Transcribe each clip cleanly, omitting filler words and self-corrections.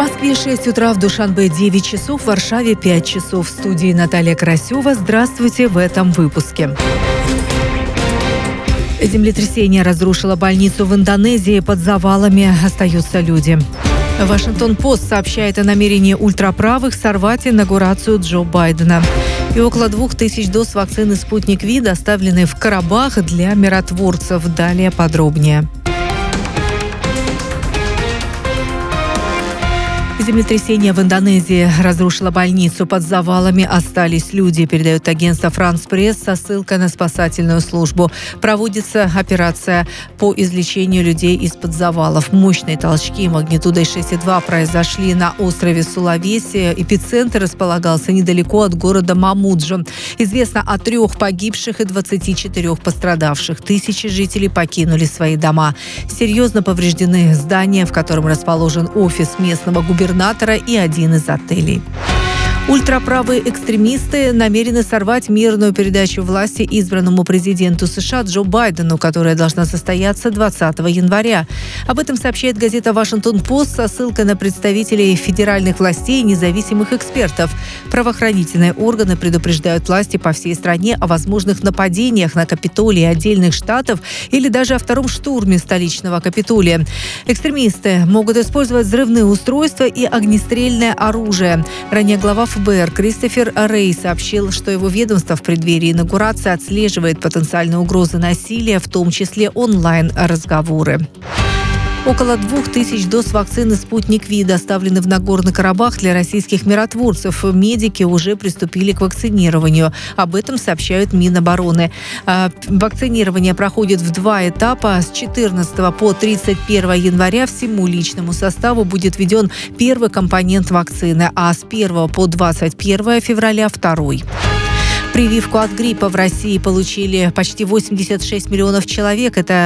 Москве 6 утра, в Душанбе 9 часов, в Варшаве 5 часов. В студии Наталья Красева. Здравствуйте в этом выпуске. Землетрясение разрушило больницу в Индонезии. Под завалами остаются люди. Вашингтон-Пост сообщает о намерении ультраправых сорвать инаугурацию Джо Байдена. И около 2000 доз вакцины «Спутник Ви» доставлены в Карабах для миротворцев. Далее подробнее. Землетрясение в Индонезии разрушило больницу. Под завалами остались люди, передает агентство «Франс Пресс» со ссылкой на спасательную службу. Проводится операция по извлечению людей из-под завалов. Мощные толчки магнитудой 6,2 произошли на острове Сулавеси. Эпицентр располагался недалеко от города Мамуджо. Известно о 3 погибших и 24 пострадавших. Тысячи жителей покинули свои дома. Серьезно повреждены здания, в котором расположен офис местного губернатора и один из отелей. Ультраправые экстремисты намерены сорвать мирную передачу власти избранному президенту США Джо Байдену, которая должна состояться 20 января. Об этом сообщает газета «Вашингтон-Пост» со ссылкой на представителей федеральных властей и независимых экспертов. Правоохранительные органы предупреждают власти по всей стране о возможных нападениях на Капитолий отдельных штатов или даже о втором штурме столичного Капитолия. Экстремисты могут использовать взрывные устройства и огнестрельное оружие. Ранее глава ФБР Кристофер Рэй сообщил, что его ведомство в преддверии инаугурации отслеживает потенциальные угрозы насилия, в том числе онлайн-разговоры. Около 2000 доз вакцины «Спутник Ви» доставлены в Нагорный Карабах для российских миротворцев. Медики уже приступили к вакцинированию. Об этом сообщают Минобороны. Вакцинирование проходит в 2 этапа. С 14 по 31 января всему личному составу будет введен первый компонент вакцины, а с 1 по 21 февраля – второй. Прививку от гриппа в России получили почти 86 миллионов человек. Это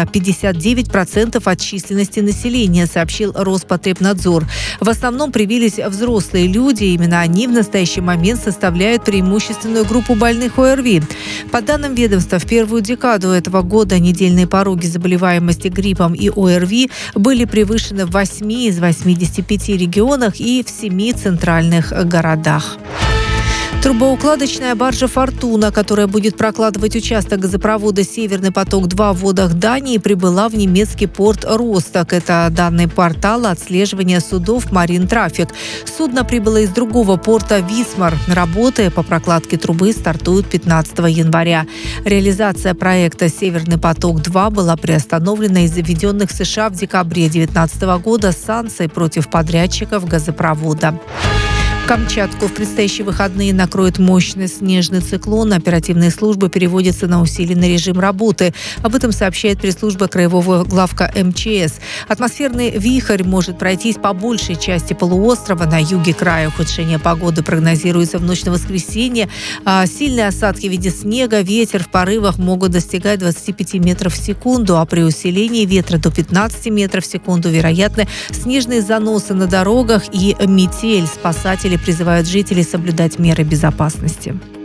59% от численности населения, сообщил Роспотребнадзор. В основном привились взрослые люди. Именно они в настоящий момент составляют преимущественную группу больных ОРВИ. По данным ведомства, в первую декаду этого года недельные пороги заболеваемости гриппом и ОРВИ были превышены в 8 из 85 регионах и в 7 центральных городах. Трубоукладочная баржа «Фортуна», которая будет прокладывать участок газопровода «Северный поток-2» в водах Дании, прибыла в немецкий порт Росток. Это данные портала отслеживания судов «Марин Трафик». Судно прибыло из другого порта Висмар. Работы по прокладке трубы стартуют 15 января. Реализация проекта «Северный поток-2» была приостановлена из-за введенных в США в декабре 2019 года санкций против подрядчиков газопровода. Камчатку в предстоящие выходные накроет мощный снежный циклон. Оперативные службы переводятся на усиленный режим работы. Об этом сообщает пресс-служба краевого главка МЧС. Атмосферный вихрь может пройтись по большей части полуострова. На юге края ухудшение погоды прогнозируется в ночь на воскресенье. Сильные осадки в виде снега, ветер в порывах могут достигать 25 метров в секунду, а при усилении ветра до 15 метров в секунду вероятны снежные заносы на дорогах и метель. Спасатели призывают жителей соблюдать меры безопасности.